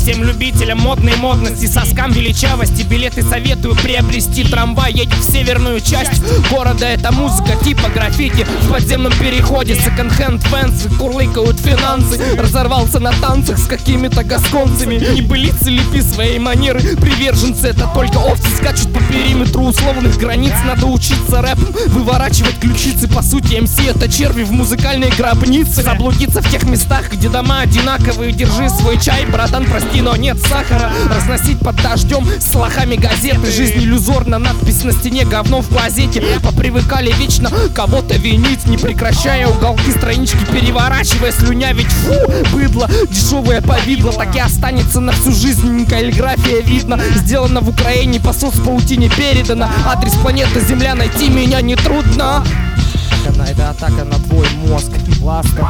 Всем любителям модной модности, соскам величавости, билеты советую приобрести. Трамвай едет в северную часть города, это музыка типа граффити. В подземном переходе секонд-хенд фэнсы курлыкают финансы. Разорвался на танцах с какими-то гасконцами. Небылицы, лепи своей манеры, приверженцы это только овцы. Скачут по периметру условных границ. Надо учиться рэпом, выворачивать ключицы. По сути, МС это черви в музыкальной гробнице. Заблудиться в тех местах, где дома одинаковые. Держи свой чай, братан, прости, но нет сахара. Разносить под дождем с лохами газеты. Жизнь иллюзорна, надпись на стене, говно в клозете. Попривыкали вечно кого-то винить, не прекращая уголки странички переворачивая, слюнявить. Фу, быдло, дешевое повидло, так и останется на всю жизнь. Каллиграфия видно, сделано в Украине, по соцпаутине передано. Адрес планеты Земля, найти меня нетрудно. Это атака на твой мозг, ласка.